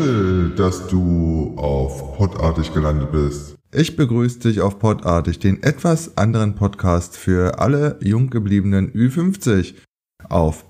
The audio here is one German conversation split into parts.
Toll, dass du auf Podartig gelandet bist. Ich begrüße dich auf Podartig, den etwas anderen Podcast für alle jung gebliebenen Ü50 auf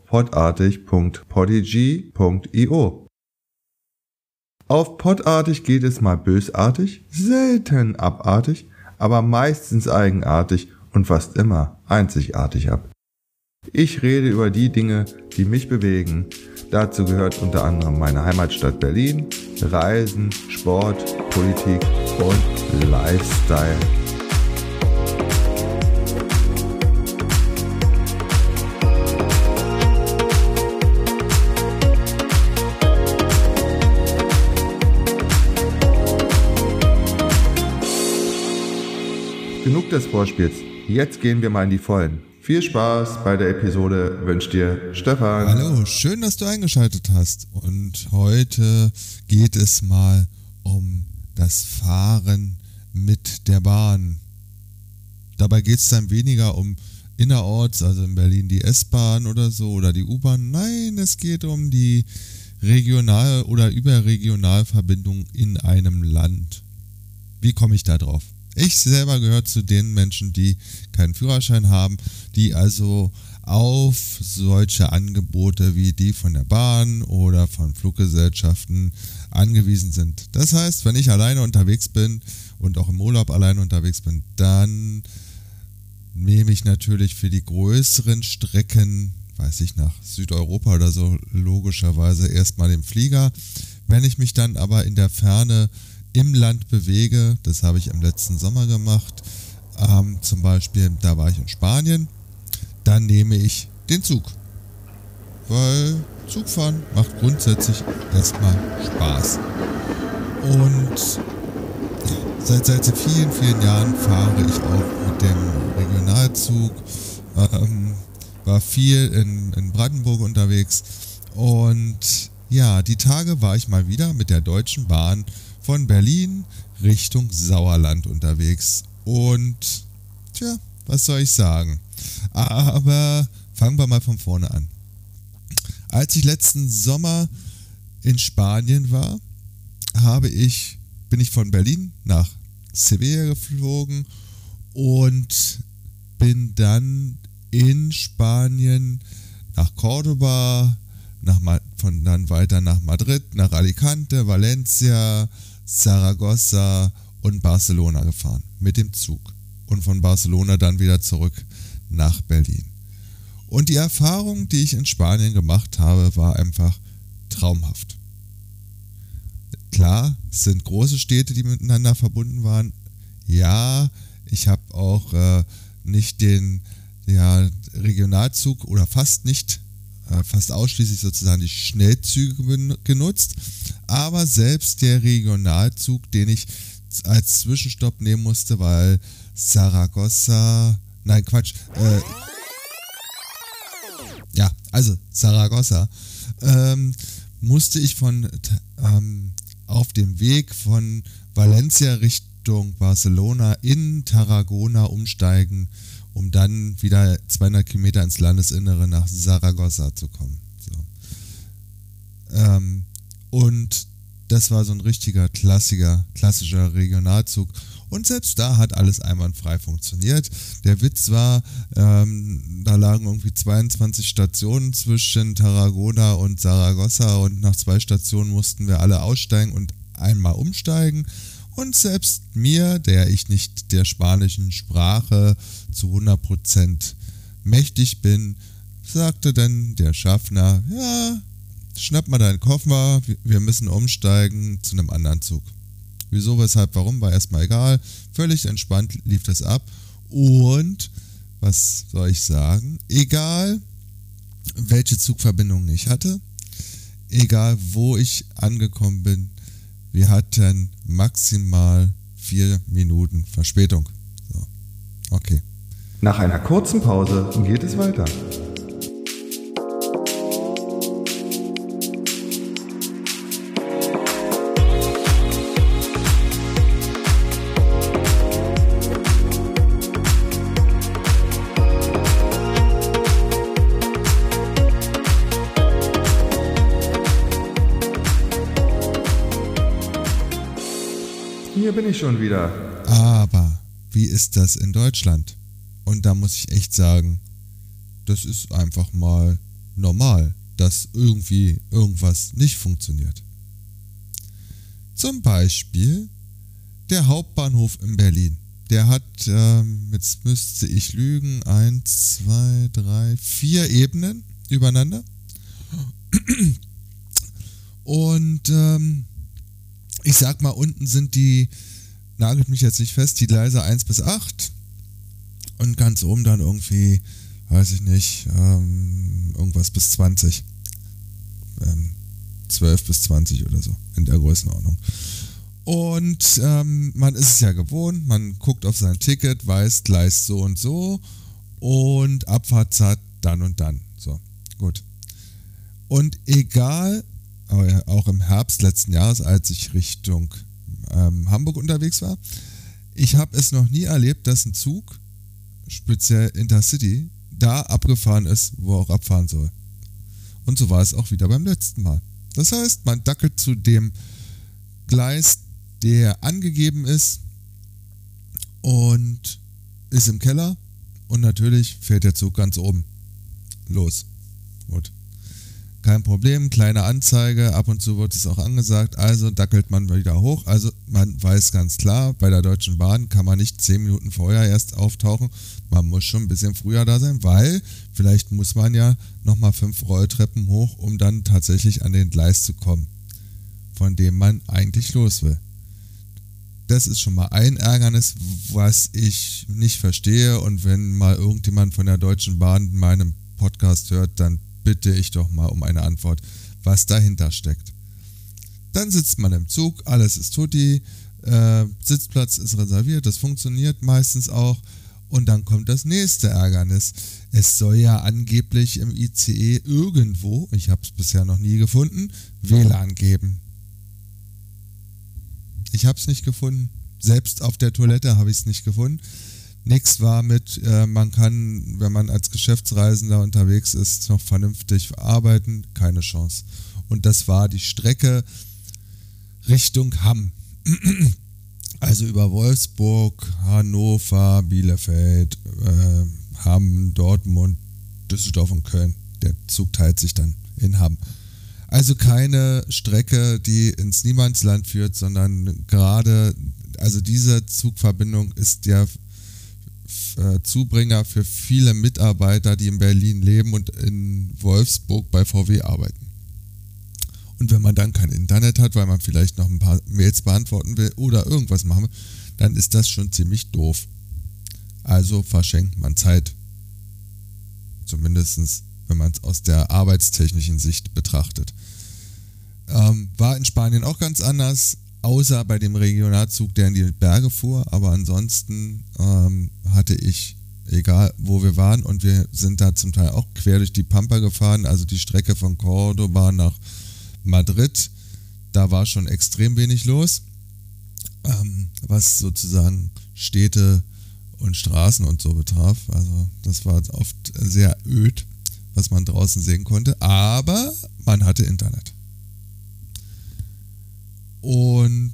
podartig.podigy.io. Auf Podartig geht es mal bösartig, selten abartig, aber meistens eigenartig und fast immer einzigartig ab. Ich rede über die Dinge, die mich bewegen. Dazu gehört unter anderem meine Heimatstadt Berlin, Reisen, Sport, Politik und Lifestyle. Genug des Vorspiels, jetzt gehen wir mal in die Vollen. Viel Spaß bei der Episode wünscht dir Stefan. Hallo, schön, dass du eingeschaltet hast. Und heute geht es mal um das Fahren mit der Bahn. Dabei geht es dann weniger um innerorts, also in Berlin die S-Bahn oder so oder die U-Bahn. Nein, es geht um die Regional- oder Überregionalverbindung in einem Land. Wie komme ich da drauf? Ich selber gehöre zu den Menschen, die keinen Führerschein haben, die also auf solche Angebote wie die von der Bahn oder von Fluggesellschaften angewiesen sind. Das heißt, wenn ich alleine unterwegs bin und auch im Urlaub alleine unterwegs bin, dann nehme ich natürlich für die größeren Strecken, weiß ich, nach Südeuropa oder so, logischerweise erstmal den Flieger. Wenn ich mich dann aber in der Ferne im Land bewege, das habe ich im letzten Sommer gemacht, zum Beispiel, da war ich in Spanien, dann nehme ich den Zug, weil Zugfahren macht grundsätzlich erstmal Spaß. Und ja, seit vielen, vielen Jahren fahre ich auch mit dem Regionalzug, war viel in Brandenburg unterwegs und ja, die Tage war ich mal wieder mit der Deutschen Bahn von Berlin Richtung Sauerland unterwegs. Und tja, was soll ich sagen? Aber fangen wir mal von vorne an. Als ich letzten Sommer in Spanien war, bin ich von Berlin nach Sevilla geflogen und bin dann in Spanien nach Córdoba, von dann weiter nach Madrid, nach Alicante, Valencia, Zaragoza und Barcelona gefahren mit dem Zug und von Barcelona dann wieder zurück nach Berlin. Und die Erfahrung, die ich in Spanien gemacht habe, war einfach traumhaft. Klar, es sind große Städte, die miteinander verbunden waren. Ja, ich habe auch nicht den Regionalzug oder fast ausschließlich sozusagen die Schnellzüge genutzt, aber selbst der Regionalzug, den ich als Zwischenstopp nehmen musste, weil Zaragoza, musste ich auf dem Weg von Valencia Richtung Barcelona in Tarragona umsteigen, um dann wieder 200 Kilometer ins Landesinnere nach Zaragoza zu kommen. So. Und das war so ein richtiger klassischer Regionalzug. Und selbst da hat alles einwandfrei funktioniert. Der Witz war, da lagen irgendwie 22 Stationen zwischen Tarragona und Zaragoza und nach 2 Stationen mussten wir alle aussteigen und einmal umsteigen. Und selbst mir, der ich nicht der spanischen Sprache zu 100% mächtig bin, sagte dann der Schaffner, ja, schnapp mal deinen Koffer, wir müssen umsteigen zu einem anderen Zug. Wieso, weshalb, warum, war erstmal egal. Völlig entspannt lief das ab. Und, was soll ich sagen, egal welche Zugverbindungen ich hatte, egal wo ich angekommen bin, wir hatten maximal 4 Minuten Verspätung. So. Okay. Nach einer kurzen Pause geht es weiter. hier bin ich schon wieder. Aber wie ist das in Deutschland? Und da muss ich echt sagen, das ist einfach mal normal, dass irgendwie irgendwas nicht funktioniert. Zum Beispiel der Hauptbahnhof in Berlin. Der hat, jetzt müsste ich lügen, 1, 2, 3, 4 Ebenen übereinander. Und ich sag mal, unten sind die, nagelt mich jetzt nicht fest, die Gleise 1 bis 8 und ganz oben dann irgendwie, weiß ich nicht, irgendwas bis 20. 12 bis 20 oder so, in der Größenordnung. Und man ist es ja gewohnt, man guckt auf sein Ticket, weiß Gleis so und Abfahrtzeit dann und dann. So, gut. Und egal, auch im Herbst letzten Jahres, als ich Richtung Hamburg unterwegs war, ich habe es noch nie erlebt, dass ein Zug, speziell Intercity, da abgefahren ist, wo er auch abfahren soll. Und so war es auch wieder beim letzten Mal. Das heißt, man dackelt zu dem Gleis, der angegeben ist und ist im Keller und natürlich fährt der Zug ganz oben los. Gut. Kein Problem, kleine Anzeige, ab und zu wird es auch angesagt, also dackelt man wieder hoch. Also man weiß ganz klar, bei der Deutschen Bahn kann man nicht 10 Minuten vorher erst auftauchen, man muss schon ein bisschen früher da sein, weil vielleicht muss man ja nochmal 5 Rolltreppen hoch, um dann tatsächlich an den Gleis zu kommen, von dem man eigentlich los will. Das ist schon mal ein Ärgernis, was ich nicht verstehe, und wenn mal irgendjemand von der Deutschen Bahn meinen Podcast hört, dann bitte ich doch mal um eine Antwort, was dahinter steckt. Dann sitzt man im Zug, alles ist tutti, Sitzplatz ist reserviert, das funktioniert meistens auch, und dann kommt das nächste Ärgernis. Es soll ja angeblich im ICE irgendwo, ich habe es bisher noch nie gefunden, WLAN geben. Ich habe es nicht gefunden, selbst auf der Toilette habe ich es nicht gefunden. Nichts war mit, man kann, wenn man als Geschäftsreisender unterwegs ist, noch vernünftig arbeiten, keine Chance. Und das war die Strecke Richtung Hamm. Also über Wolfsburg, Hannover, Bielefeld, Hamm, Dortmund, Düsseldorf und Köln. Der Zug teilt sich dann in Hamm. Also keine Strecke, die ins Niemandsland führt, sondern gerade, also diese Zugverbindung ist der Zubringer für viele Mitarbeiter, die in Berlin leben und in Wolfsburg bei VW arbeiten. Und wenn man dann kein Internet hat, weil man vielleicht noch ein paar Mails beantworten will oder irgendwas machen will, dann ist das schon ziemlich doof. Also verschenkt man Zeit. Zumindest wenn man es aus der arbeitstechnischen Sicht betrachtet. War in Spanien auch ganz anders, außer bei dem Regionalzug, der in die Berge fuhr, aber ansonsten hatte ich, egal wo wir waren, und wir sind da zum Teil auch quer durch die Pampa gefahren, also die Strecke von Córdoba nach Madrid, da war schon extrem wenig los, was sozusagen Städte und Straßen und so betraf. Also das war oft sehr öd, was man draußen sehen konnte, aber man hatte Internet. Und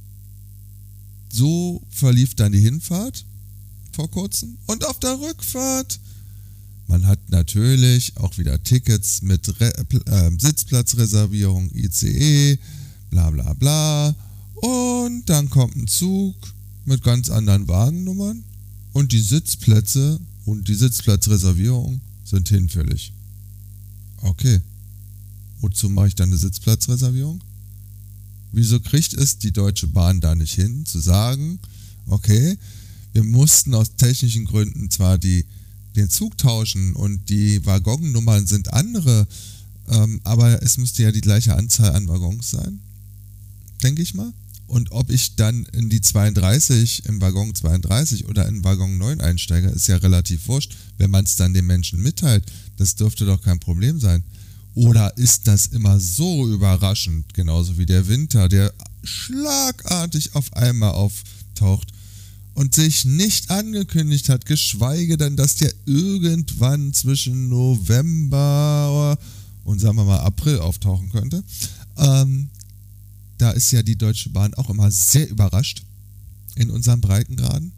so verlief dann die Hinfahrt vor kurzem. Und auf der Rückfahrt, man hat natürlich auch wieder Tickets mit Sitzplatzreservierung, ICE, bla bla bla. Und dann kommt ein Zug mit ganz anderen Wagennummern und die Sitzplätze und die Sitzplatzreservierung sind hinfällig. Okay, wozu mache ich dann eine Sitzplatzreservierung? Wieso kriegt es die Deutsche Bahn da nicht hin, zu sagen, okay, wir mussten aus technischen Gründen zwar den Zug tauschen und die Waggonnummern sind andere, aber es müsste ja die gleiche Anzahl an Waggons sein, denke ich mal. Und ob ich dann in die 32, im Waggon 32 oder in Waggon 9 einsteige, ist ja relativ wurscht, wenn man es dann den Menschen mitteilt. Das dürfte doch kein Problem sein. Oder ist das immer so überraschend, genauso wie der Winter, der schlagartig auf einmal auftaucht und sich nicht angekündigt hat, geschweige denn, dass der irgendwann zwischen November und sagen wir mal April auftauchen könnte. Da ist ja die Deutsche Bahn auch immer sehr überrascht, in unseren Breitengraden.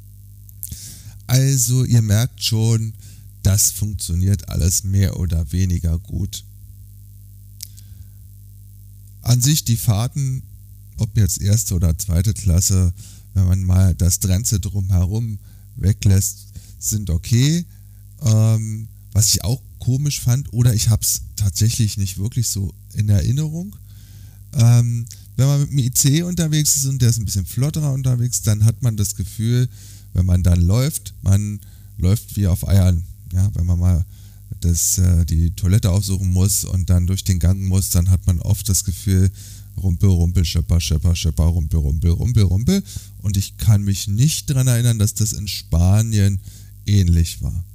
Also ihr merkt schon, das funktioniert alles mehr oder weniger gut. An sich die Fahrten, ob jetzt erste oder zweite Klasse, wenn man mal das Drenze drumherum weglässt, sind okay. Was ich auch komisch fand, oder ich habe es tatsächlich nicht wirklich so in Erinnerung, wenn man mit dem IC unterwegs ist und der ist ein bisschen flotterer unterwegs, dann hat man das Gefühl, wenn man dann läuft, man läuft wie auf Eiern. Ja, wenn man mal die Toilette aufsuchen muss und dann durch den Gang muss, dann hat man oft das Gefühl, Rumpel, Rumpel, Schepper, Schepper, Schepper, Rumpel, Rumpel, Rumpel, Rumpel. Und ich kann mich nicht daran erinnern, dass das in Spanien ähnlich war.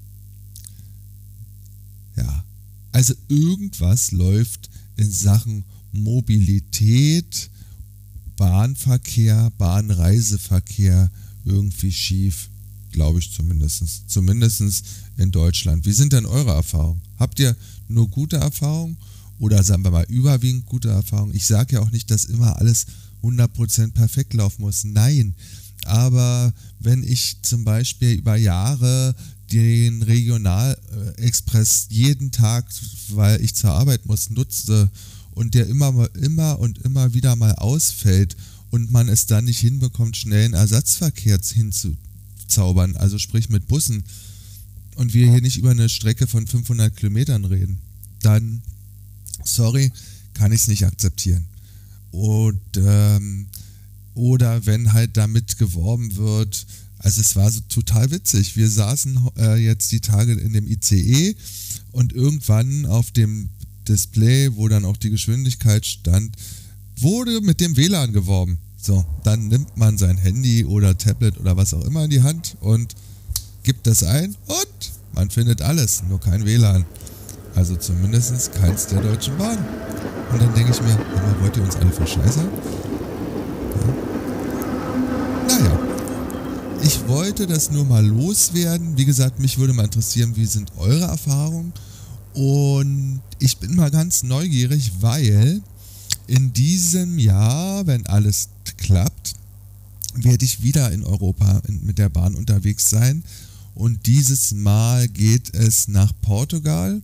Ja, also irgendwas läuft in Sachen Mobilität, Bahnverkehr, Bahnreiseverkehr irgendwie schief, glaube ich zumindest. Zumindest in Deutschland. Wie sind denn eure Erfahrungen? Habt ihr nur gute Erfahrungen oder sagen wir mal überwiegend gute Erfahrungen? Ich sage ja auch nicht, dass immer alles 100% perfekt laufen muss. Nein, aber wenn ich zum Beispiel über Jahre den Regionalexpress jeden Tag, weil ich zur Arbeit muss, nutze und der immer und immer wieder mal ausfällt und man es dann nicht hinbekommt, schnell einen Ersatzverkehr hinzuzaubern, also sprich mit Bussen, und wir hier nicht über eine Strecke von 500 Kilometern reden, dann, sorry, kann ich es nicht akzeptieren. Und, oder wenn halt damit geworben wird, also es war so total witzig, wir saßen jetzt die Tage in dem ICE und irgendwann auf dem Display, wo dann auch die Geschwindigkeit stand, wurde mit dem WLAN geworben. So, dann nimmt man sein Handy oder Tablet oder was auch immer in die Hand und gibt das ein und man findet alles, nur kein WLAN. Also zumindest keins der Deutschen Bahn. Und dann denke ich mir, wollt ihr uns alle verscheißern? Ja. Naja, ich wollte das nur mal loswerden. Wie gesagt, mich würde mal interessieren, wie sind eure Erfahrungen? Und ich bin mal ganz neugierig, weil in diesem Jahr, wenn alles klappt, werde ich wieder in Europa mit der Bahn unterwegs sein. Und dieses Mal geht es nach Portugal.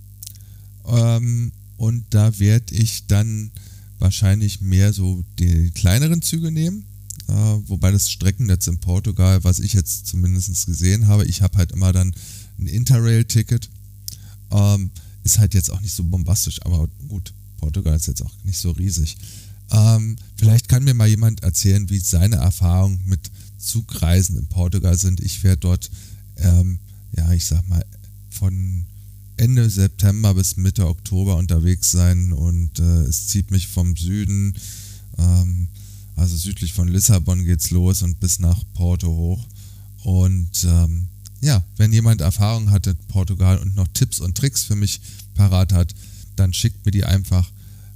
Und da werde ich dann wahrscheinlich mehr so die kleineren Züge nehmen. Wobei das Streckennetz in Portugal, was ich jetzt zumindest gesehen habe, ich habe halt immer dann ein Interrail-Ticket. Ist halt jetzt auch nicht so bombastisch, aber gut, Portugal ist jetzt auch nicht so riesig. Vielleicht kann mir mal jemand erzählen, wie seine Erfahrungen mit Zugreisen in Portugal sind. Ich werde dort, ich sag mal, von Ende September bis Mitte Oktober unterwegs sein und es zieht mich vom Süden, also südlich von Lissabon geht's los und bis nach Porto hoch. Und wenn jemand Erfahrung hat in Portugal und noch Tipps und Tricks für mich parat hat, dann schickt mir die einfach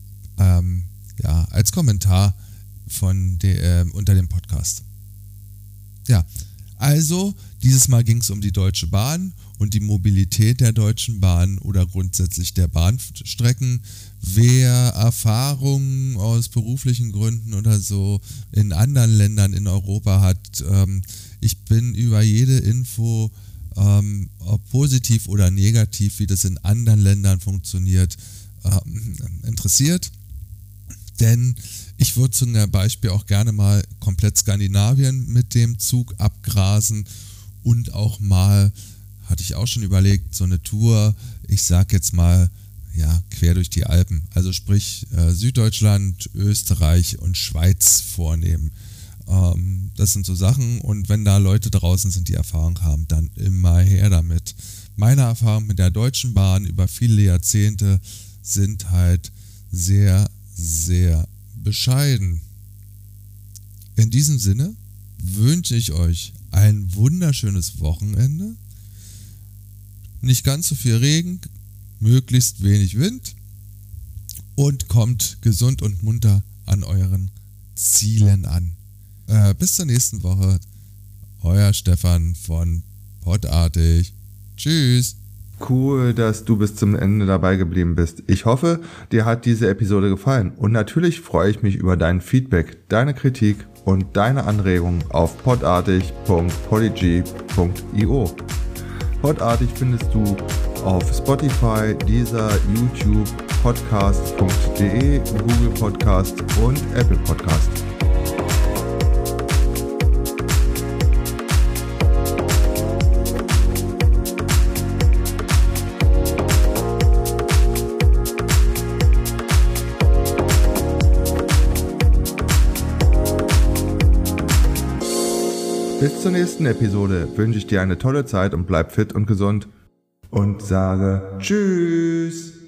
als Kommentar unter dem Podcast. Ja, also dieses Mal ging es um die Deutsche Bahn und die Mobilität der Deutschen Bahn oder grundsätzlich der Bahnstrecken. Wer Erfahrungen aus beruflichen Gründen oder so in anderen Ländern in Europa hat, ich bin über jede Info, ob positiv oder negativ, wie das in anderen Ländern funktioniert, interessiert. Denn ich würde zum Beispiel auch gerne mal komplett Skandinavien mit dem Zug abgrasen und auch mal, hatte ich auch schon überlegt, so eine Tour, ich sag jetzt mal, quer durch die Alpen, also sprich Süddeutschland, Österreich und Schweiz vornehmen. Das sind so Sachen, und wenn da Leute draußen sind, die Erfahrung haben, dann immer her damit. Meine Erfahrungen mit der Deutschen Bahn über viele Jahrzehnte sind halt sehr, sehr bescheiden. In diesem Sinne wünsche ich euch ein wunderschönes Wochenende. Nicht ganz so viel Regen, möglichst wenig Wind und kommt gesund und munter an euren Zielen an. Bis zur nächsten Woche. Euer Stefan von Podartig. Tschüss. Cool, dass du bis zum Ende dabei geblieben bist. Ich hoffe, dir hat diese Episode gefallen. Und natürlich freue ich mich über dein Feedback, deine Kritik und deine Anregungen auf podartig.polyg.io. Podartig findest du auf Spotify, Deezer, YouTube, podcast.de, Google Podcast und Apple Podcast. Bis zur nächsten Episode wünsche ich dir eine tolle Zeit und bleib fit und gesund und sage Tschüss.